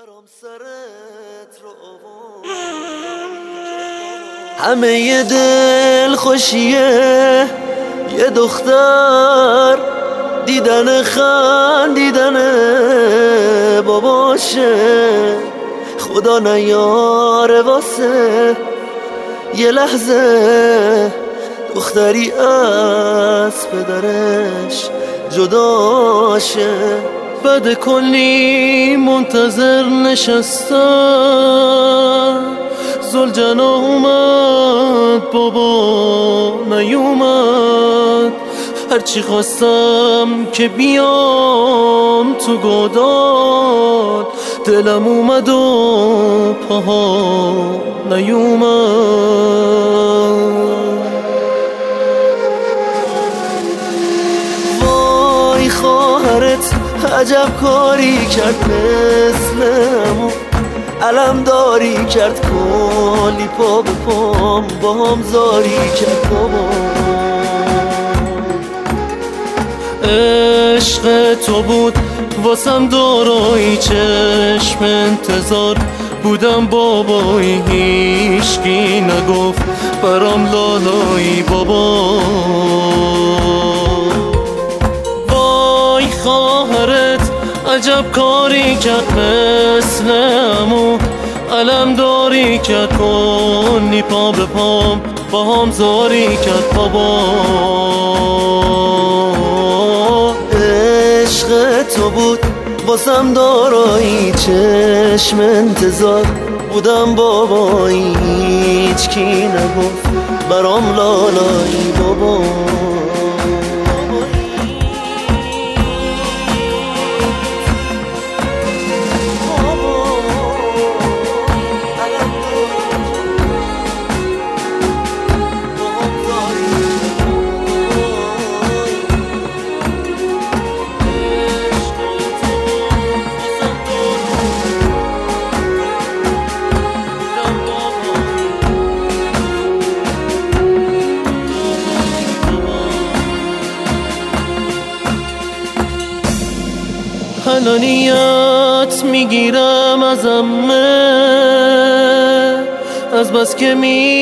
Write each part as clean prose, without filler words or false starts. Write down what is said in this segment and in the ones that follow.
برام سرت رو آورد همه ی دل خوشیه یه دختر دیدن خندیدن باباشه خدا نیاره واسه یه لحظه دختری از پدرش جداشه بعد کلی منتظر نشستم زلجنا اومد بابا نیومد هرچی خواستم که بیام تو گودال دلم اومد و پاها نیومد وای خواهرت عجب کاری کرد مثلمو علمداری کرد کلی پا به پام با هم زاری کرد بابا عشق تو بود واسم دارایی چشم انتظار بودم بابایی هیشکی نگفت برام لالایی بابا وای خواهرت عجب کاری کرد مثل عمو علمداری کرد کنی پا به پام با هم زاری کرد بابا عشق تو بود واسم دارایی چشم انتظار بودم بابایی هیچ کی نگفت برام لالایی بابا حنانیت میگیرم از عمه از بس که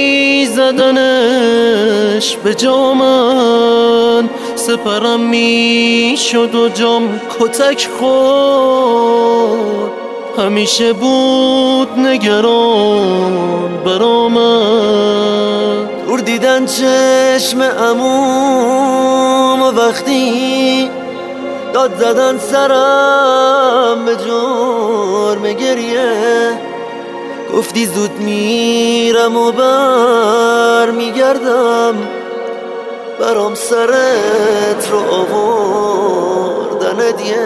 میزدنش به جامن سپرم میشد و جام کتک خورد همیشه بود نگران برامن دور دیدن چشم عموم و وقتی داد زدن سرم به جرم گریه گفتی زود میرم و بر میگردم برام سرت رو آوردن هدیه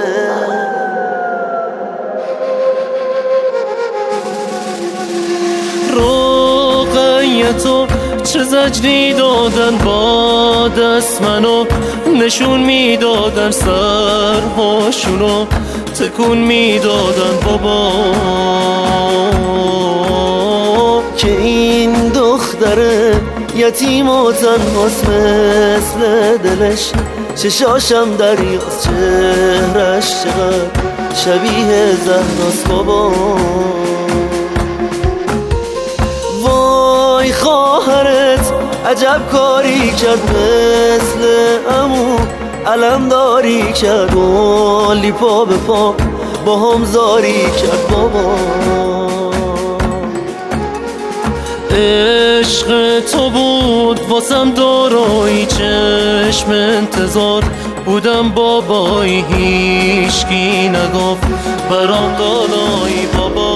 روغیتو چه زجری دادن با دست منو نشون میدادن سرهاشونو تکون میدادن بابا که این دختره یتیم و تنهاست مثل دلش چشاشم دریاست چهرش چقدر شبیه زهراست بابا وای خواهرت عجب کاری کرد مثل عمو علمداری کرد کلی پا به پا با هم زاری کرد بابا عشق تو بود واسم دارایی چشم انتظار بودم بابایی هیشکی نگفت برام لالایی بابا